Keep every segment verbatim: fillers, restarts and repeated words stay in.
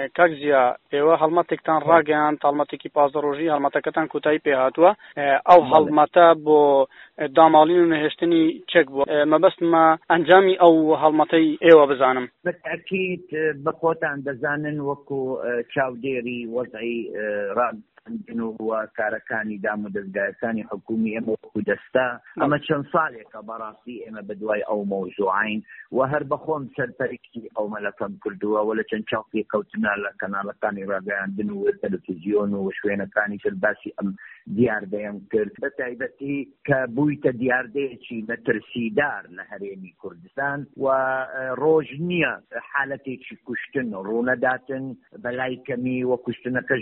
کاکزیە ئێوە هەڵمەتێکتان ڕاگەیان هەڵمەتێکی پازدە ڕۆژی هەڵمەتەکەتان کوتایی پێهاتووە ئەو هەڵمەتە بۆ داماڵین و نەهێشتنی چەک بووە مەبەستمە ئەنجامی ئەو هەڵمەتەی ئێوە بزانم. بەتەکید بە خۆتان دەزانن وەکو چاودێری وەزعی ڕاد و کارەکانی دام و دەستگایەکانی حکومی ئێمە وەکو دەستا ئەمە چەند ساڵێکە بەڕاستی ئێمە بەدوای ئەو مەوزوعین و هەر بەخۆم سەرپەرشتی ئەو مەلەکەم کردووە و لە چەند چاوپێ کەوتنا لە کەناڵەکانی ڕاگەیاندن و تەلەڤیزیۆن و شوێنەکانی تر باسی ئەم دیاردەیەم کرد بە تایبەتی کە بوویتە دیاردەیەکی مەترسیدار لە هەرێمی کوردستان و ڕۆژ نییە حالەتێکی کوشتن و ڕوونەداتن بەلای کەمی و کوشتنەکەش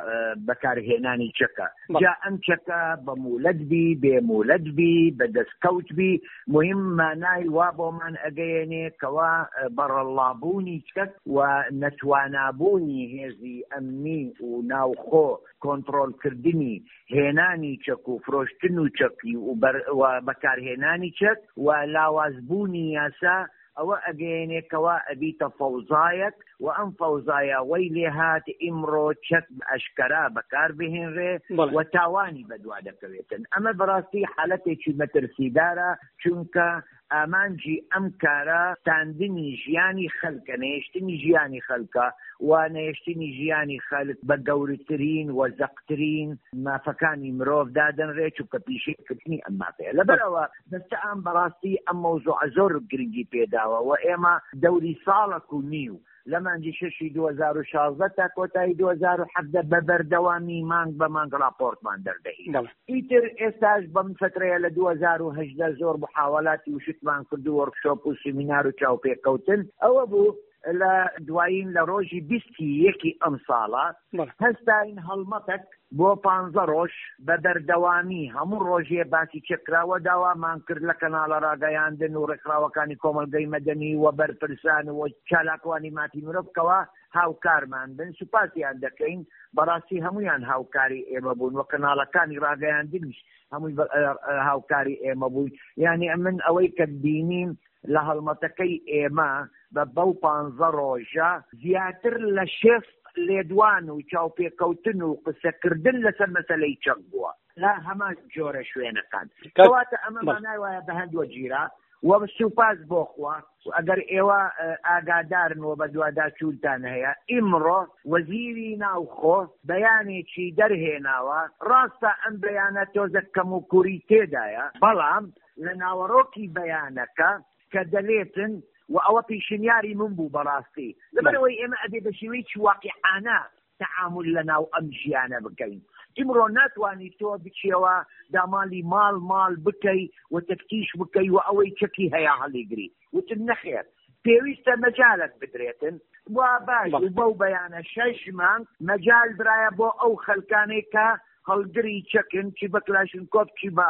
بەکارهێنانی چەکە جا ئەم چەکە بە مولەت بی بێ مولەت بی بە دەستکەوت بی مهم مانای وا بۆمان ئەگەیەنێ کەوا بەڕەڵابوونی چەک و نەتوانابوونی هێزی ئەمنی و ناوخۆ کۆنتڕۆڵکردنی هێنانی چەک و فرۆشتن و چەکی و بەکارهێنانی چەک و لاوازبوونی یاسا ئەوە ئەگەیەنێکەوە ئەبیتە فەوزایەک و ئەم فەوزایە وەی لێ هات ئیمڕۆ چەک ئەشکەرا بەکار بهێنرێ و تاوانی بەدوا دەکەوێتن ئەمە بەڕاستی حالەتێکی مەترسیدارە چونکە ئامانجی ئەم کارە تاندنی ژیانی خەڵکە نەهێشتنی ژیانی خەڵکە و نەهێشتنی ژیانی خەڵک بە گەورەترین و زەقترین مافەکانی مرۆڤ دادەنرێ چونکە پیشەکردنی ئەم مافەیە لەبەرەوە دەستە ئەم بەڕاستی ئەم مەوزوعە زۆر گرنگی پێداوە و ئێمە دەوری ساڵێک و نیو لە مانگی شەشی دوو هەزار و شازدە تا کۆتایی دوو هەزار و حەڤدە بە بەردەوامی مانگ بە مانگ راپۆرتمان دەردەهی ئیتر ئێستاش بەم فترەیە لە دوو هەزار و هەژدە زۆر محاوەلاتی وشتمان کرد و وەرکشۆپ و سیمینار و چاوپێکەوتن ئەوە بوو لە دوایین لە ڕۆژی بیستی یەکی ئەم ساڵە هەستاین هەڵمەتێک بۆ پانزە ڕۆژ بە بەردەوامی هەموو ڕۆژێ باسی چەکراوە داوامان کرد لە کەناڵە ڕاگەیاندن و ڕێکخراوەکانی کۆمەلگەی مەدەنی و بەرپرسان و چالاکوانی ماتی مرۆڤکەوە هاوکارمان بن سوپاسیان دەکەین بەڕاستی هەمویان هاوکاری ئێمە بوون و کەناڵەکانی ڕاگەیاندنیش هەمووی هاوکاری ئێمە بووی یعنی من ئەوەی کە بینیم لە هەڵمەتەکەی ئێمە بە بەو پانزە ڕۆژە زیاتر لە شێست لێدوان و چاوپێکەوتن و قسەکردن لەسەر مەسەلەی چەک بووە لە هەمان جۆرە شوێنەکان کەواتە ئەمە مانای وایە بە هەندوە گیرە و سوپاس بۆ خوا ئەگەر ئێوە ئاگادارنەوە بە دوواداچوونتان هەیە ئیمڕۆ وەزیری ناوخۆ بەیانێکی دەرهێناوە ڕاستە ئەم بەیانە تۆزە کەم و کووری تێدایە بەڵام لە ناوەڕۆکی بەیانەکە کە دەلێتن و ئەوە پیشنیاری من بوو بەڕاستی لەبەرەوەی ئێمە ئەبێ بە شێوەیەکی واقعانە تەعامل لەناو ئەم ژیانە بکەین ئیمڕۆ ناتوانی تۆ بچیەوە داماڵی ماڵ ماڵ بکەی و تەفتیش بکەی و ئەوەی چەکی هەیە هەڵیگری وتن نەخێر پێویستە مەجالت بدرێتن وا باش و بەو بەیانە شەش مانگ مەجال درایە بۆ ئەو خەڵکانەی کە هەڵگری چەکن چی بە کلاشنکۆف چی بە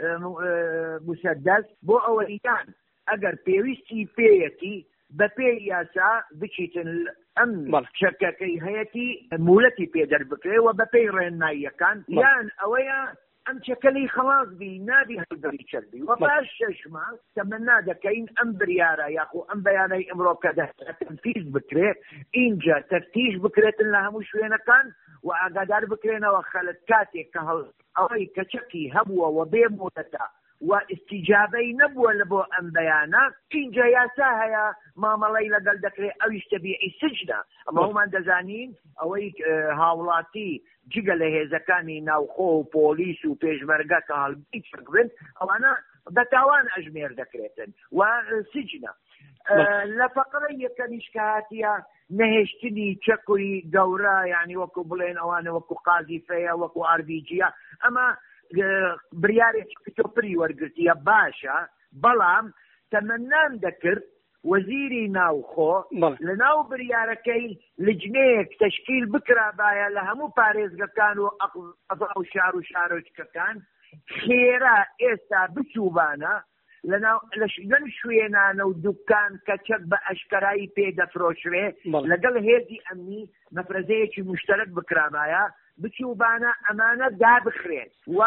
مسەدەس بۆ ئەوەیان ئەگەر پێویستی پێیەتی بە پێی یاسا بچیتن ئەم چەکەکەی هەیەی مولەتی پێدەر بکرێەوە بە پێی ڕێنماییەکان یان ئەوەیە ئەم چەکەلی خلاص بی نابی هەڵگەری چەکبی و باش شەش مانگ تەمەنا دەکەین ئەم بریارە یاخۆ ئەم بەیانەی ئەمڕۆ کە تەنفیز بکرێت ئینجا تەفتیش بکرێتن لە هەموو شوێنەکان و ئاگادار بکرێنەوە خەڵک کاتێک کە هەڵ ئەوەی کە چەکی هەبووە و بێ مولەتە و استیجابەی نەبووە لە بۆ ئەم بەیانە اینجا یاسا هەیە مامەڵەی لەگەڵ دەکرێت ئەویش تەبیعی سجنە ئەمە هەمومان دەزانین ئەوەی هاوڵاتی جگە لە هێزەکانی ناوخۆ و پۆلیس و پێشمەرگە کە هەڵبی چەک بن ئەوانە بەتاوان ئەژمێر دەکرێتن و سجنە لە فەقرە یەکەمیش کە هاتیە نەهێشتنی چەکوی گەورە یعنی وەکو بڵێن ئەوانە وەکو قازیفەیە وەکو ئارڤیجیە ئەمە بریارێکی پتۆپری وەرگرتیە باشە بەڵام تەمەنان دەکرد وەزیری ناوخۆ لە ناو بریارەکەی لجنەیەک تەشکیل بکرابایە لە هەموو پارێزگەکان و ئەقڵ و شار و شارۆچکەکان خێرا ئێستا بچوبانە لەم شوێنانە و دوکان کە چەک بە ئەشکەرایی پێدەفرۆشرێ لەگەڵ هێزی ئەمنی مەفرەزەیەکی مشتەرەک بکرابایە بچوبانە ئەمانە دابخرێن و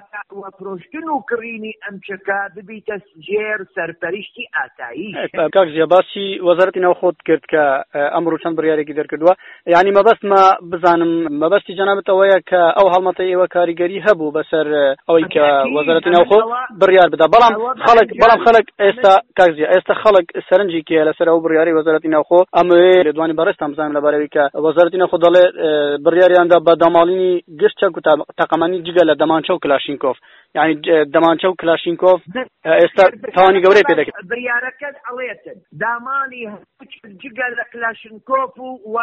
بەفرۆشتن و کڕینی ئەم چەکە ببیتە جێر سەرپەرشتی ئاساییش. کاک زییا باسی وەزارەتی ناوخۆت کرد کە ئەمڕۆ چەند بڕیارێکی دەرکردووە، یعنی مەبەستمە بزانم مەبەستی جەنابەت ئەوەیە کە ئەو هەڵمەتە ئێوە کاریگەری هەبوو بەسەر ئەوەی کە وەزارەتی ناوخۆ بڕیار بدا، بەڵام خەڵک بەڵام خەڵک ئێستا کاک زییا ئێستا خەڵک سەرنجی کێ لەسەر ئەو بڕیاری وەزارەتی ناوخۆ ئەمەوێ لێدوانی بەڕێستان بزانم لەبارەوەی کە وەزارەتی ناوخۆ دەڵێ بڕیاریاندا بە داماڵینی گشت و تەقەمەنی جگە لە دەمانچە و کلاشینکۆف، یعنی دەمانچە و کلاشینکۆف ئێستا تاوانی گەورەی پێ دەکرد. بڕیارەکەت ئەڵێتن دامانی جگە لە کلاشینکۆف و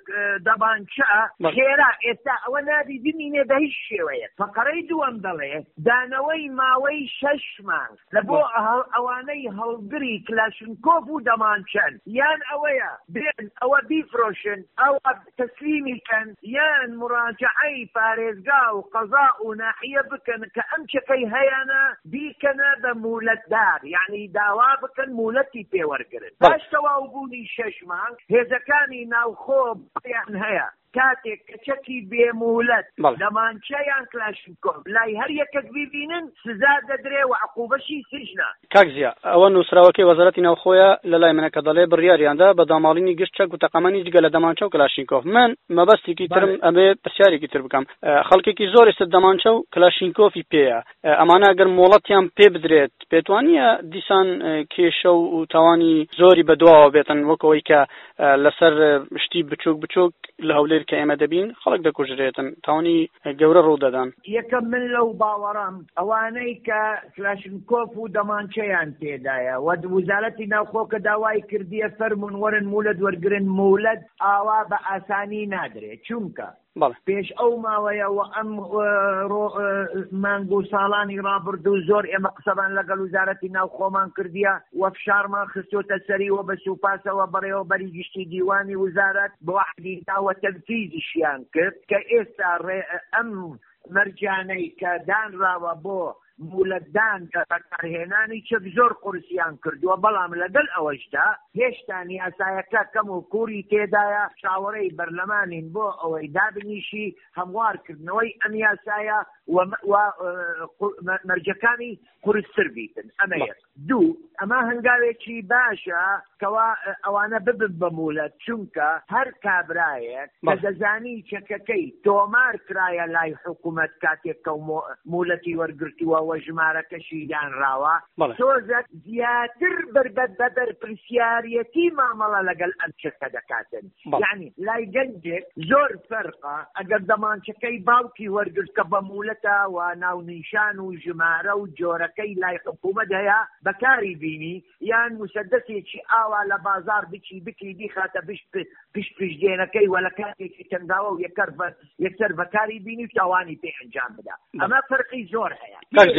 دەمانچە خێرا ئێستا ئەوە نابی بمینێ بە هیچ شێوەیە. فەقەرەی دووەم دەڵێ دانەوەی ماوەی شەش مانگ لە بۆ ئەوانەی هەڵگری کلاشینکۆف و دەمانچەن یان ئەوەیە بێن ئەوە بیفرۆشن ئەو تەسلیمی کەن یان مراجعەی پارێزگا و قەزا و ناحیە بکەن کە ئەم چەکەی هەیەنە بیکەنە بە مولەتدار، یعنی داوا بکەن مولەتی پێوەرگرن. باش تەواو بوونی شەش مانگ هێزەکانی ناوخۆ بڕیان هەیە کاتێک کە چەکی بێمولەت دەمانچەیان کلاشینکۆف لای هەر یەکەک ببینن سزا دەدرێ و عقوبەشی سجنە. کاک زییا ئەوە نووسراوەکەی وەزارەتی ناوخۆیە لە لای منە کە دەڵێ بڕیاریاندا بە داماڵینی گشت چەک و تەقەمەنی جگە لە دەمانچە و کلاشینکۆف. من مەبەستێکی ترم ئەبێ پرسیارێکی تر بکەم، خەڵکێکی زۆر ئێستا دەمانچە و کلاشینکۆفی پێیە، ئەمانە ئەگەر مۆڵەتیان پێ بدرێت پێتوانیە دیسان کێشە و تاوانی زۆری بەدواوە بێتن وەکەوەی کە لەسەر شتی بچووک بچووک لە هەولێر کە ئێمە دەبین خەڵک دەکوژرێتن تاوانی گەورە ڕوو دەدان. یەکەم من لەو باوەڕام ئەوانەی کە کلاشینکۆف و دەمانچەیان تێدایە و وزارەتی ناوخۆ کە داوای کردیە فەرمون وەرن مولەت وەرگرن مولەت ئاوا بە ئاسانی نادرێت چونکە پێش ئەو ماوەیەوە ئەم مانگ و ساڵانی ڕابردوو زۆر ئێمە قسەبان لەگەڵ وزارەتی ناوخۆمان کردیە و فشارمان خستۆتە سەریوە بە سوپاسەوە بەڕێوە بەری گشتی دیوانی وزارەت بۆ عەدی داوە تەنفیزیشیان کرد کە ئێستا ئەم مەرجانەی کە دانراوە بۆ مولەتدان کە بەکارهێنانی چەک زۆر قورسیان کردووە، بەڵام لەگەڵ ئەوەشدا هێشتا یاسایەکە کەم و کووری تێدایە. چاوەڕێی بەرلەمانین بۆ ئەوەی دابنیشی هەموارکردنەوەی ئەم یاسایە و مەرجەکانی قورستر بیتن. ئەمە یەک. دوو ئەمە هەنگاوێکی باشە کەوا ئەوانە ببن بە مولەت، چونکە هەر کابرایەک کە دەزانی چەکەکەی تۆمار کرایە لای حکوومەت کاتێک کە مولەتی وەرگرتووە و ژمارەکەشی دانراوە تۆزە زیاتر بربەت بەبەر پرسیارەتی مامەڵە لەگەڵ ئەم چەکە دەکاتن. یعنی لای گەنجێک زۆر فەرقە ئەگەر دەمانچەکەی باوکی وەرگرت کە بە مولەتە و ناونیشان و ژمارە و جۆرەکەی لای حکوومەت هەیە بەکاری بینی یان موسەدەسێکی ئاوا لە بازار بچی بکی بیخاتە پشت پشتێنەکەی وە لە کاتێکی تەنگاوە و یەکسەر بەکاری بینی و تاوانی پێ ئەنجام بدا. ئەمە فەرقی زۆر هەیە.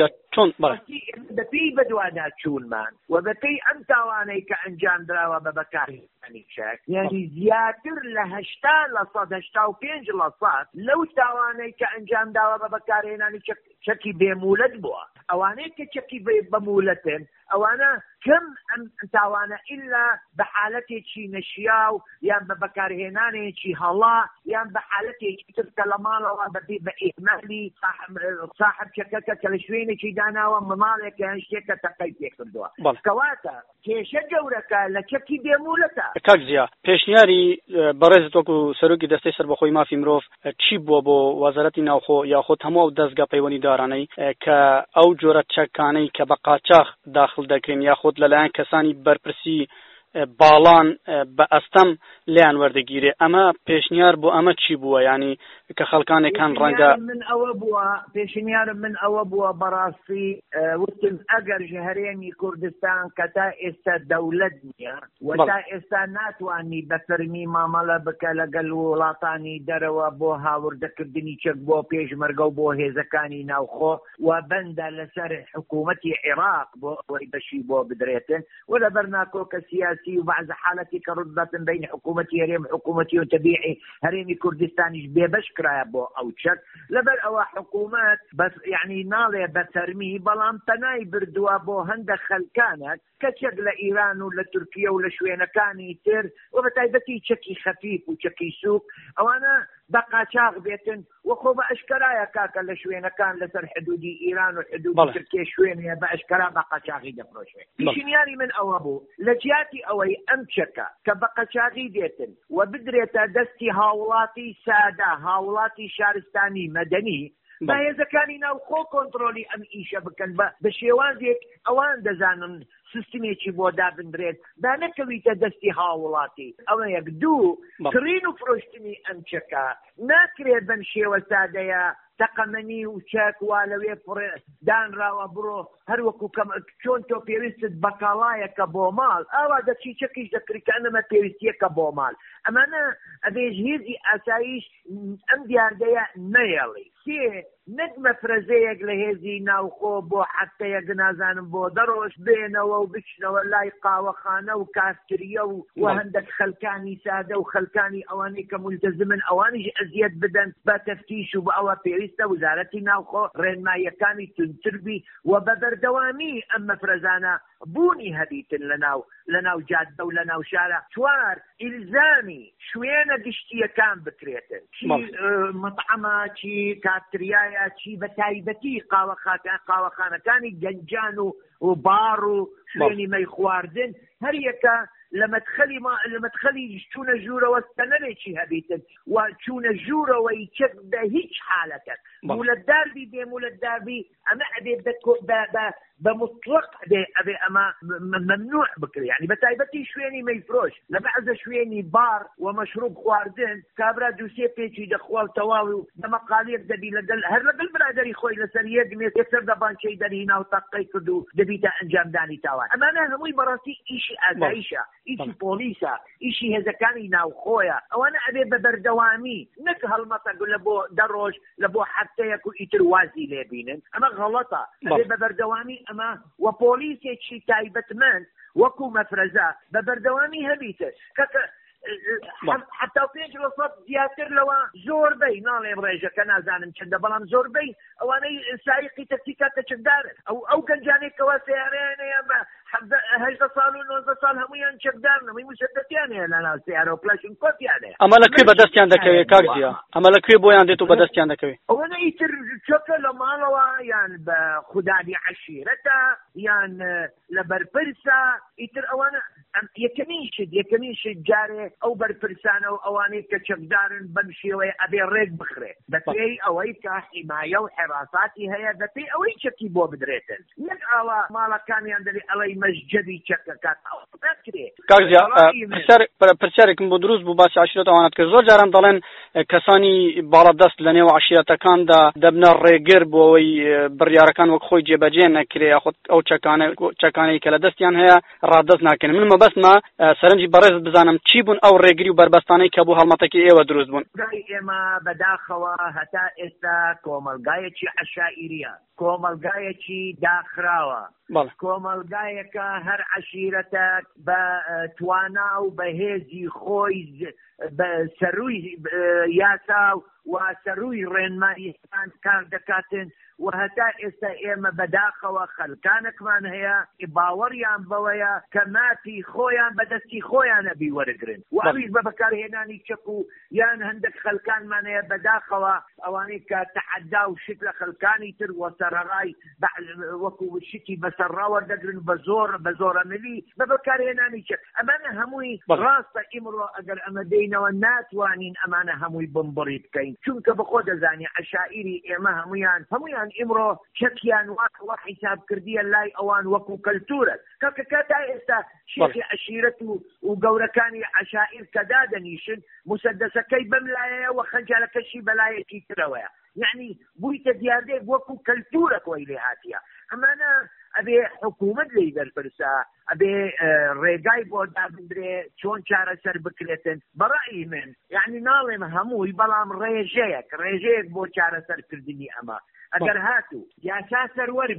بەپێی بەدوادا چوونمان و بەپێی ئەم تاوانەی کە ئەنجام دراوە بە بەکارهێنانی چەک، یعنی زیاتر لە هەشتا لە سەد هەشتا و پێنج لە سەد لەو تاوانەی کە ئەنجام داوە بە بەکارهێنانی چەکی بێمولەت بووە. ئەوانەی کە چەکی بەمولەتن ئەوانە کەم ئەم تاوانە ئیلا بە حالەتێکی نەشیاو یان بە بەکارهێنانێکی هەڵا یان بە حالەتێکی تر کە لە ماڵەوە بەبێ بە ئێمەلی صاحب چەکەکە کە لە شوێنێکی داناوە ماڵێک یان شتێکە تەقەی پێ کردووە. کەواتە کێشە گەورەکە لە چەکی بێمولەتە. کاک زییا پێشنیاری بەڕێزت وەکو سەرۆکی دەستەی سەربەخۆی مافی مرۆڤ چی بووە بۆ وەزارەتی ناوخۆ یاخۆت هەموو ئەو دەستگا پەیوەندیدارانەی کە ئەو جۆرە چەکانەی کە بە قاچاغ داخل دەکرێن یاخۆت لەلایەن کەسانی بەرپرسی باڵان بە ئەستەم لیان وەردەگیرێ، ئەمە پێشنیار بۆ ئەمە چی بووە؟ ینی کە خەڵکانێکان ڕەنگە من ئەوە بووە پێشنیارم من ئەوە بووە بەڕاستی وتم ئەگەر هەرێمی کوردستان کە تا ئێستا دەوڵەت نییە و تا ئێستا ناتوانانی بە فەرمی مامەڵە بکە لەگەڵ وڵاتانی دەرەوە بۆ هاوردەکردنی چەک بۆ پێشمەرگە و بۆ هێزەکانی ناوخۆ و بەندە لەسەر حکوومەتی عێراق بۆ ئەوەی بەشی بۆ بدرێتن و لەبەر ناکۆکە سیاسی و بعض حالەتی کە ڕوودەداتن بین حکوومەتی هەرێم حکوومەتی و تەبیعی هەرێمی کوردستانیش بێبەش کرایە بۆ ئەو چەک. لەبەر ئەوە حکوومەت بەس یعنی ناڵێ بە فەرمی بەڵام تەنای بردووە بۆ هەندێک خەلکانێک کە چەک لە ئیران و لە تورکیە و لە شوێنەکانی تر و بە تایبەتی چەکی خەفیف و چەکی سووک ئەوانە بە قاچاغ بێتن وەخۆ بە ئەشکرایە کاکە لە شوێنەکان لەسەر حدودی ئیران و حدودی تورکیە شوێنێ بە ئەشکرا بە قاچاغی دەفرۆشێت. پیشنیاری من ئەوە بوو لە جیاتی ئەوەی ئەم چەکە کە بە قاچاغی دێتن و بدرێتە دەستی هاوڵاتی سادا هاوڵاتی شارستانی مەدەنی بە هێزەکانی ناوخۆ کۆنتڕۆلی ئەم ئیشە بکەن بە شێوازێک ئەوان دەزانن سیستمێکی بۆ دابدرێت با نەکەویتە دەستی هاوڵاتی. ئەوە یەک دوو کڕین و فرۆشتنی ئەم چەکە ناکرێت بەم شێوە سادەیە تەقەمەنی و چەک وا لەوێ دانراوە بڕۆ هەروەکو چۆن تۆ پێویستت بەکاڵایەکە بۆ ماڵ ئاوا دەچی چەکیش دەکری کە ئەنەمە پێویستیەکە بۆ ماڵ. ئەمانە ئەبێژ هێزی ئاسایش ئەم دیاردەیە نەیەڵی سێ نەک مەفرەزەیەک لە هێزی ناوخۆ بۆ حەفتەیەک نازانم بۆ دەڕۆژ بێنەوە و بچنەوە لای قاوەخانە و کافتریە و هەندێک خەلکانی سادە و خەلکانی ئەوانەی کە مولتەزمن ئەوانیش ئەزیەت بدەن بە تەفتیش و بە ئەوە پێویستە وزارەتی ناوخۆ ڕێنماییەکانی تونتربی و بە بەردەوامی ئەم مەفرەزانە بوونی هەبیتن لەناو لەناو جادە و لەناو شارە. چوار ئیلزامی شوێنە گشتیەکان بکرێتن چی مەطعەمە چی کافتریایە چی بە تایبەتی قاوەخانەکانی گەنجان و و بار و شوێنی مەی خواردن هەر یەکە لە مەدخەلی لە مەدخەلی چوونە ژوورەوە ستەنەرێکی هەبیتن و چوونە ژوورەوەی چەک بە هیچ حالەتێک مولەتداربی بێ مولەتداربی ئەمە ئەبێ بە مطلق ئەبێ ئەمە ممنوع بکرێ یعنی بە تایبەتی شوێنی مەیفرۆش لە بەعزە شوێنی بار و مەشروب خواردن کابرا دووسێ پێچی دەخواڵ تەواو و دەمەقالێک دەبی لەگەڵ هەر لەگەڵ برادەری خۆی لەسەر یەک مێز یەکسەر دەبانچەی دەرهینا و تەقەی کرد و دەبیتە ئەنجامدانی تاوان. ئەمانە هەمووی بەڕاستی ئیشی ئاسایشە ئیشی پۆلیسە ئیشی هێزەکانی ناوخۆیە ئەوانە ئەبێ بە بەردەوامی نەک هەڵمەتە لە بۆ دەڕۆژ لە بۆ حەفتەیەک و ئیتر وازی لێبینن ئەمە غەڵەتە ئەبێ بە بەردەوامی ئەمە و پۆلیسێکی تایبەتمەند وەکو مەفرەزە بە بەردەوامی هەبیتە کەکە حتا پێنج ڕۆژ زیاتر لەوە زۆربەی ناڵێم ڕێژەکە نازانم چەندە بەڵام زۆربەی ئەوانەی سایقی تەکسیکاتە چەکدارن ئەو ئەو گەنجانێکەوە سیارەیانەیە بە هەژدە ساڵ و نۆزدە ساڵ هەمویان چەکدارن هەمووی موسەدەتیانەیە لەناو سیارە و کلاشینکۆفیانەیە. ئەمە لەکوێ بەدەستیان دەکەوێت کاکزیە؟ ئەمە لەکوێ بۆیان دێت و بەدەستیان دەکەوێت؟ ئەوەنە ئیتر چۆکە لە ماڵەوە یان بە خوداری عەشیرەتە یان لە بەرپرسە ئیتر ئەوانە یەکەمین شت یەکەمین شت جارێ ئەو بەرپرسانە و ئەوانەی کە چەکدارن بەم شێوەیە ئەبێ ڕێک بخرێت بەپێی ئەوەی کە حیمایە و حێراساتی هەیە بەپێی ئەوەی چەکی بۆ بدرێتن نەک ئاوا ماڵەکانیان دەبێ ئەڵەی مەسجەدی چەکەکات ناکرێت. کاکزیا پرسیارێکم بۆ دروست بوو باسی عەشیرەت ئەوانەت کرد. زۆر جاران دەڵێن کەسانی باڵەدەست لە نێو عەشیرەتەکاندا دەبنە ڕێگر بۆ ئەوەی بڕیارەکان وەک خۆی جێبەجێ نەکرێ یاخود ئەو چەکانەی کە لە دەستیان هەیە ڕادەست ناکەن. من مەبەستمە سەرنجی بەڕێز بزانم چی بوون ئەو ڕێگری و بربەستانەی کە بوو هەڵمەتێکی ئێوە دروست بوون. ئێمە بەداخەوە هەتا ئێستا کۆمەلگایەکی عەشائیریە کۆمەلگایەکی داخراوە کۆمەلگایەکە هەر عەشیرەتێک بە توانا و بەهێزی خۆی بە سەرووی یاسا و سەرووی ڕێنماییەکان کار دەکاتن و هەتا ئێستا ئێمە بەداخەوە خەلکانێکمان هەیە باوەڕیان بەوەیە کە مافی خۆیان بەدەستی خۆیانە بیوەرگرن و ئەویش بە بەکارهێنانی چەک و یان هەندێک خەلکانمان هەیە بەداخەوە ئەوانەی کە تەعەدا و شت لە خەلکانی تر وە سەرەڕای وەکو شتی بەسەرڕا وەردەگرن بە زۆر بە زۆرەمەلی بە بەکارهێنانی چەک. ئەمانە هەمووی ڕاستە ئیمڕۆ ئەگەر ئەمە دێینەوە ناتوانین ئەمانە هەمووی بمبڕی بکەین چونکە بەخۆ دەزانی عەشائیری ئێمە هەمویان هەمویان ئیمڕۆ چەکیان وەک حیساب کردیە لای ئەوان وەکو کەلتورە کەکە کاتا ئێستا شێخی عەشیرەت و گەورەکانی عەشائیر کە دادەنیشن مسەدەسەکەی بەم لایەیە و خەنجەرەکەشی بەلایەکی ترەوەیە یعنی بوویتە دیاردەیەک وەکو کەلتورە کۆی لێ هاتیە. ئەمانە ئەبێ حکوومەت لێی دەرپرسە ئەبێ ڕێگای بۆ دابدرێ چۆن چارەسەر بکرێتن. بەڕای من یعنی ناڵێم هەمووی بەڵام ڕێژەیەک ڕێژەیەک بۆ چارەسەرکردنی ئەمە ئەگەر هاتوو یاسا سەروەربی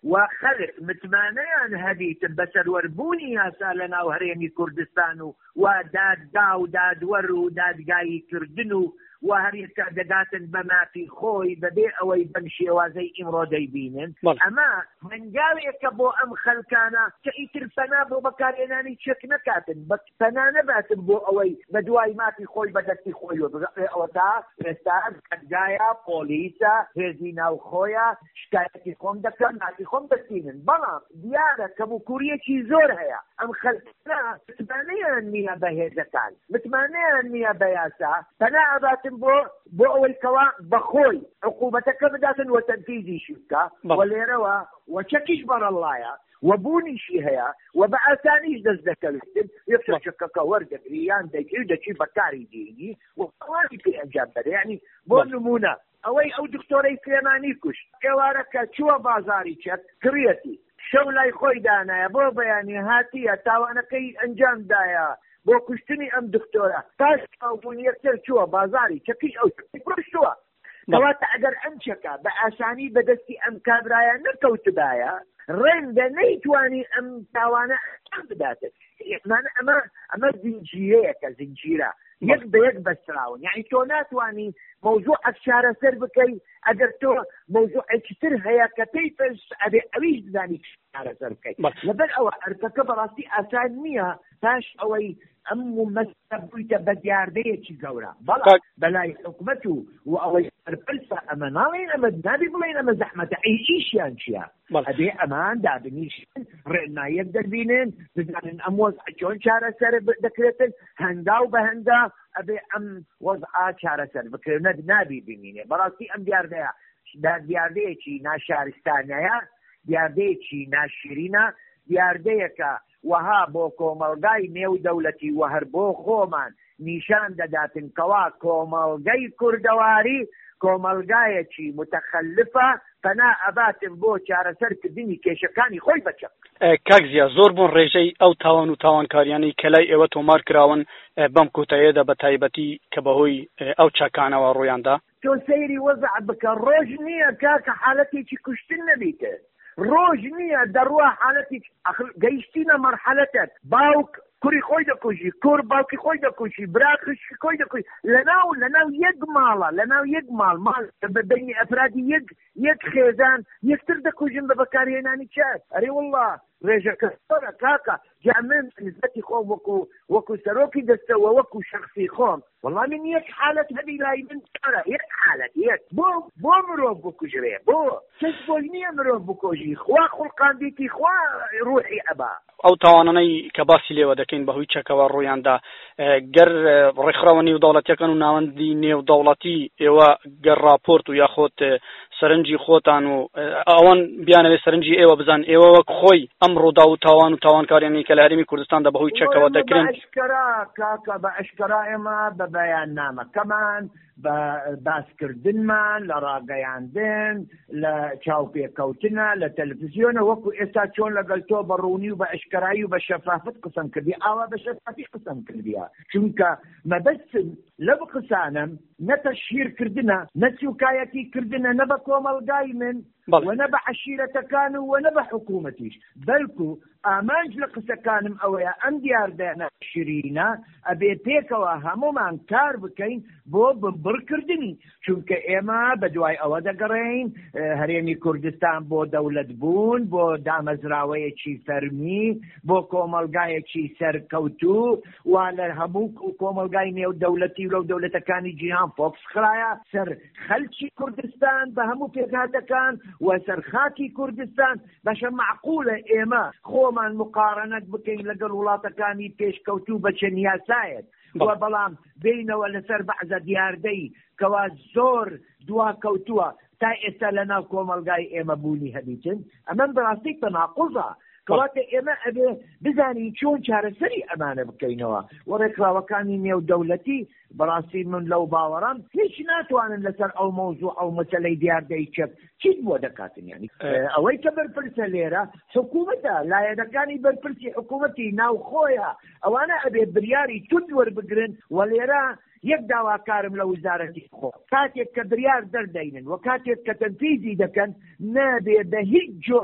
وخلق متمانەیان هەبیتن بە سەروەربوونی یاسا لە ناو هەرێمی کوردستان و و دادگا و دادوەر و دادگایی کردن و و هەریەکە دەداتن بە مافی خۆی بەبێ ئەوەی بەم شێوازەی ئیمڕۆ دەیبینن. ئەمە هەنگاوێکە بۆ ئەم خەلکانە کە ئیتر پەنا بۆ بەکارهێنانی چێک نەکاتن، بە پەنا نەباتن بۆ ئەوەی بە دوای مافی خۆی بەدەستی خۆی وەبگەڕێ. ئەوە تا ئێستا دادگایە، پۆلیسە، هێزی ناوخۆیە، شکایەتی خۆم دەکەن، مافی خۆم دەستینن. بەڵام دیارە کەموکوریەکی زۆر هەیە. ئەم خەلکانە متمانەیان نییە بە هێزەکان، متمانەیان نییە بە یاسا، پەنا ئەباتن بۆ بۆ ئەوەی کەوا بەخۆی عقوبەتەکە بداتن و تەنفیزیشی بکە و لێرەوە و چەکیش بەڕەڵایە و بوونیشی هەیە و بە ئاسانیش دەست دەکەوێتن یەکسەر چەکەکە وەردەگری یان دەگری دەچی بەکاری دێنی و ئەوانی پێ ئەنجام بەدە. یعنی بۆ نمونە ئەوەی ئەو دکتۆرەی سلێمانی کوشت ئێوارەکە چووە بازاری چەک کڕیەتی شەو لای خۆی دانایە بۆ بەیانی هاتیە تاوانەکەی ئەنجامدایە بۆ کوشتنی ئەم دکتۆرە پاش ئەوبوونی یەکسەر چووە بازاری چەکیش ئەو پرشتووە. کەواتە ئەگەر ئەم چەکە بە ئاسانی بەدەستی ئەم کابرایە نەکەوتبایە ڕێنگە نەیتوانی ئەم تاوانە ئەنجام بداتێت. ئەمە ئەمە زنجیرەیەکە، زنجیرە یەک بە یەک بەستراون. یعنی تۆ ناتوانی مەوزوعەک چارەسەر بکەی ئەگەر تۆ مەوزوعێکی تر هەیە کە پێی پێش ئەبێ ئەویش بزانی چارەسەر بکەیت. لەبەر ئەوە ئەرکەکە بەڕاستی ئاسان نییە پاش ئەوەی ئەم مەسەلە بوویتە بە دیاردەیەکی گەورە. بەڵام بەلای حکومەت و و ئەوەی سەرپرسە ئەمە ناڵێن ئەمە نابی بڵێن ئەمە زەحمەتە ئیشیان چییە؟ ئەبێ ئەمان دابنیشن ڕێنماییەک دەبینن بزانن ئەم وەزع چۆن چارەسەر دەکرێتن هەنگاو بە هەنگا ئەبێ ئەم وەزعا چارەسەر بکرێنە نابی بینینێ. بەڕاستی ئەم دیاردەیە دیاردەیەکی ناشارستانەیە، دیاردەیەکی ناشرینە، دیاردەیەکە وەها بۆ کۆمەڵگای نێو دەوڵەتی و هەر بۆ خۆمان نیشان دەداتن کەوا کۆمەڵگەی کوردەواری کۆمەلگایەکی متەخەلفە پەنا ئەباتن بۆ چارەسەرکردنی کێشەکانی خۆی بچە. کاک زیاد زۆر بوون ڕێژەی ئەو تاوان و تاوانکاریانی کە لای ئێوە تۆمار کراون بەم کۆتاییەدا بە تایبەتی کە بەهۆی ئەو چاکانەوە ڕوویاندا. تۆ سەیری وەزع بکە ڕۆژ نییە کاکە حالەتێکی کوشتن نەبیتە، ڕۆژ نییە دەڕوە حالەتی گەیشتینە مەرحەلەتێک باوک کوری خۆی دەکوژی، کوور باوکی خۆی دەکوژی، برا خشکی خۆی دەکوژی لەناو لەناو یەک ماڵە لەناو یەک ماڵ ماڵ بەبینی ئەفرادی یەک یەک خێزان یەکتر دەکوژن بە بەکارهێنانی چات. ئەرێ وەڵڵا ڕێژەکە زۆرە کاکە جا من نسبەتی خۆم وەکو وەکو سەرۆکی دەستەوە وەکو شەخصی خۆم وەڵڵا من یەک حالەت هەبی لای من چۆنە یەک حالەت یەک بۆ بۆ مرۆڤ بکوژرێ بۆ کەس بۆی نییە مرۆڤ بکۆژی خوا خوڵقاندێتی خوا ڕوحی ئەبا. ئەو تاوانانەی کە باسی لێوە دەکەین بەهۆی چەکەوە ڕوویاندا گەر ڕێکخراوە نێودەوڵەتیەکان و ناوەندی نێودەوڵەتی ئێوە گەر راپۆرت و یاخۆت سەرنجی خۆتان و ئەوان بیانەوێ سەرنجی ئێوە بزان ئێوە وەک خۆی ئەم ڕوودا و تاوان و تاوانکاریانی کە لە هەرێمی کوردستاندا بەهۆی چەکەوە دەکرێن بەئەشکرا کاکە بەئەشکرا ئێمە بە بەیان نامەکەمان بە باسکردنمان لە ڕاگەیاندن لە چاوپێکەوتنە لە تەلەڤیزیۆنە وەکو ئێستا چۆن لەگەڵ تۆ بەڕوونی و بە ئەشکرایی و بە شەفافەت قسەم کردی ئاوا بە شەفافی قسەم کردیە چونکە مەبەستم لەو قسانم نە تەشهیرکردنە نە سوکایەتیکردنە نە بە کۆمەڵگای من و نە بە عەشیرەتەکان و نە بە حکوومەتیش بەلکو ئامانج لە قسەکانم ئەوەیە ئەم دیاردەیانە شیرینە ئەبێ پێکەوە هەمومان کار بکەین بۆ بڕکردنی چونکە ئێمە بە دوای ئەوە دەگەڕێین هەرێمی کوردستان بۆ دەوڵەت بوون بۆ دامەزراوەیەکی فەرمی بۆ کۆمەڵگایەکی سەرکەوتوو و لە هەموو کۆمەڵگای نێو دەوڵەتی و لەو دەوڵەتەکانی جیهان فۆکس خرایە سەر خەلکی کوردستان بە هەموو پێکهاتەکان و سەر خاکی کوردستان بەشە معقولە ئێمە خۆمان مقارنەت بکەین لەگەڵ وڵاتەکانی پێشکەوتوو بە چەند یاسایەت و بەڵام بینەوە لەسەر بەعزە دیاردەی کەوا زۆر دواکەوتووە تا ئێستا لەناو کۆمەڵگای ئێمە بوونی هەبیتن ئەمە بەڕاستی تەناقوزە کەواتە ئێمە ئەبێ بزانین چۆن چارەسەری ئەمانە بکەینەوە و ڕێکخراوەکانی نێو دەوڵەتی بەڕاستی من لەو باوەڕام هیچ ناتوانن لەسەر ئەو مەوزوع ئەو مەسەلەی دیاردەی چەک چیت بۆ دەکاتن یعنی ئەوەی کە بەرپرسە لێرە حکوومەتە لایەنەکانی بەرپرسی حکوومەتی ناوخۆیە ئەوانە ئەبێ بریاری توت وەربگرن و لێرە یەک داواکارم لە وزارەتی خۆ کاتێک کە بریار دەردەینن و کاتێک کە تەنفیزی دەکەن نابێ بە هیچ جۆر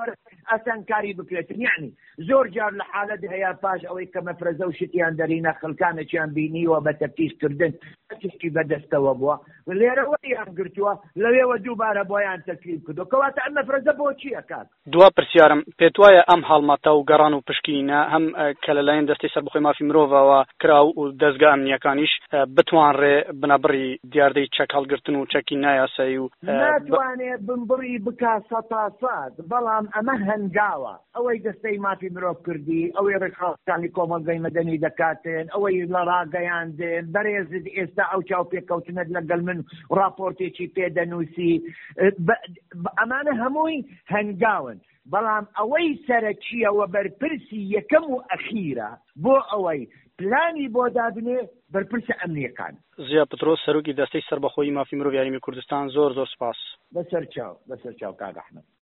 ئاسانکاری بکرێتن. یعنی زۆر جار لە حالەت هەیە پاش ئەوەی کە مەفرەزە و شتیان دەرینە خەڵکانێکیان بینیوە بە تەفتیشکردن تشتی بەدەستەوە بووە لێرە وەریان گرتووە لەوێوە دووبارە بۆیان تەکلیف کردو کەواتە ئەم مەفرەزە بۆچی ئەکات؟ دوا پرسیارم پێت وایە ئەم هەڵمەتە و گەڕان و پشکینە هەم کە لەلایەن دەستی سەربەخۆی مافی مرۆڤەوە کرا و دەستگا ئەمنیەکانیش بتوانڕێ بنەبڕی دیاردەی چەک هەڵگرتن و چەکی نایاسایی و ناتوانێت بنبڕی بکا سەتاسات بەڵام ئەمە هەنگاوە ئەوەی دەستەی مافی مرۆڤ کردی ئەوەی ڕێکخراوەکانی کۆمەڵگەی مەدەنی دەکاتێن ئەوەی لە ڕاگەیاندێن بەڕێزت ئێستا ئەو چاو پێکەوتنت لەگەڵ من ڕاپۆرتێکی پێدەنووسی ئەمانە هەمووی هەنگاون بەڵام ئەوەی سەرەکیەوە بەرپرسی یەکەم و ئەخیرە بۆ ئەوەی پلانی بۆ دابنێ بەرپرسە ئەمنیەکان. زیا پترۆس سەرۆکی دەستەی سەربەخۆیی مافی مرۆڤ یاریمی کوردستان زۆر زۆر سپاس. بەسەر چاو بەسەر چاو کاک ئەحمەد.